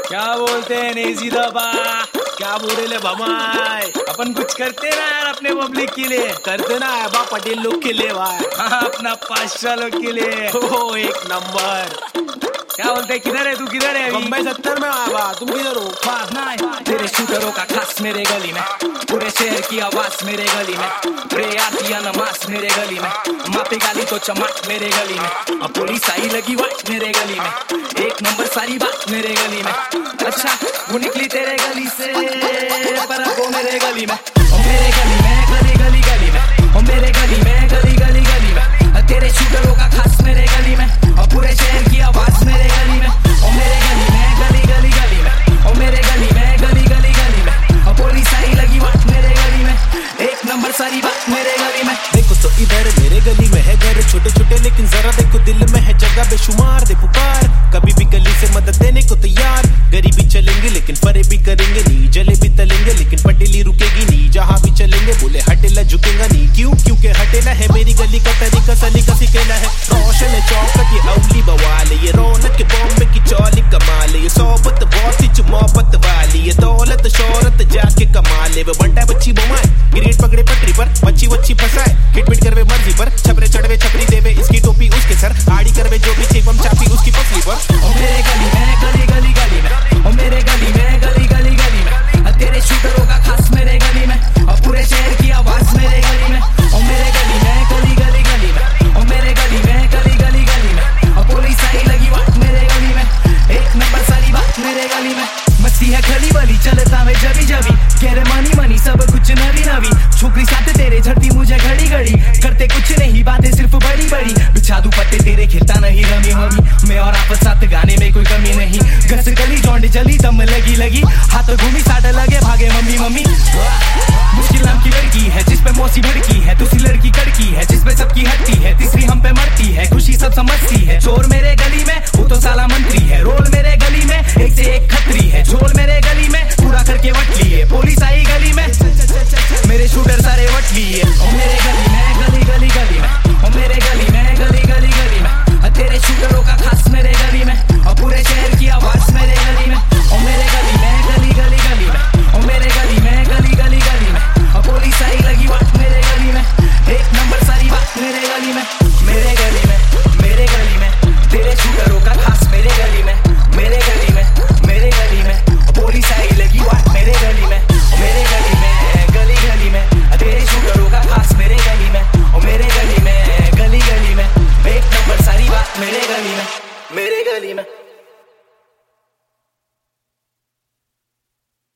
क्या बोलते हैं नेजी दबा? क्या बोले ले भमाई? अपन कुछ करते ना यार अपने पब्लिक के लिए। करते ना है बा पटेल लोग के लिए भाई। हाँ, अपना पाशा लोग के लिए। ओ एक नंबर। क्या बोलते हैं, किधर है तू? किधर है? बम्बई 70 में आया बा, तुम किधर हो? तेरे शूटरों का खास मेरे गली में, पूरे शहर की आवाज मेरे गली में, प्रे आती है नमाज मेरे गली में, मापी गाली तो चमक मेरे गली में, अब पुलिस आई लगी वाट मेरे गली में, एक नंबर सारी बात मेरे गली में। अच्छा वो निकली तेरे गली से पर अब वो मेरे गली में, ओ मेरे गली में, गली गली गली में, ओ मेरे गली में, गली गली गली में, तेरे शूटरों का खास मेरे गली में, और पूरे शहर की आवाज मेरे गली में, ओ मेरे गली में, गली गली गली में, ओ मेरे गली में, गली गली गली में, और पुलिस आई लगी वाट मेरे गली में, एक नंबर सारी बात मेरे गली में। देखो तो इधर मेरे गली में है घर छोटे छोटे, लेकिन जरा देखो दिल में है जगह बेशुमार। दे पुकार कभी भी गली से मदद देने को तैयार, गरीबी चलेंगे लेकिन फरे भी करेंगे नी, जले भी तलेंगे लेकिन पटेली रुकेगी नी, जहाँ भी चलेंगे बोले हटेला झुकेगा नी। क्यों? क्योंकि हटेला है मेरी गली का तरीका, सलीका सिकेला है। रोशन है चौकट ये अवली बवाले, ये रौनक के बॉम्बे की चौली कमाले, ये सोबत बहुत ही मोहब्बत वाली, ये दौलत शोहरत जाके कमाले। वो बंटा बच्ची बमाए गिरेट पकड़े पटरी पर, बच्ची वच्ची फंसाए हिटमिट करवे मर्जी पर, छपरे चढ़वे छपरी देवे इसकी टोपी उसके सर, आड़ी करवे जो भी चेपम चापी उसकी पसली पर। ओ मेरे गली में, गली गली गली में, ओ मेरे गली में, गली गली गली में, तेरे शूटरों का खास मेरे गली में, और पूरे शहर की आवाज मेरे गली में, ओ मेरे गली में, गली गली गली में, ओ मेरे गली में, गली गली गली में, और पुलिस आई लगी वाट मेरे गली में, एक नंबर सारी बात मेरे गली में। मस्ती है खली वाली चलता है जबी जबी, कह रहे मनी मनी सब कुछ नवी नवी, छोकरी साथ तेरे झड़ती मुझे घड़ी घड़ी, करते कुछ नहीं बातें सिर्फ बड़ी बड़ी, बिछा दूं पत्ते तेरे खेलता नहीं रमी हमी, मैं और आप साथ गाने में कोई कमी नहीं, घस गली जौंड जली दम लगी लगी, हाथ घूमी साट लगे भागे मम्मी मम्मी। मुश्किल नाम की लड़की है जिस पे मौसी भड़की है, दूसरी लड़की कड़की है जिस पे सबकी हटती है, तीसरी हम पे मरती है, खुशी सब समझती है, चोर मेरे गली में वो तो साला मंत्री है, रोल मेरे गली में एक से एक खतरी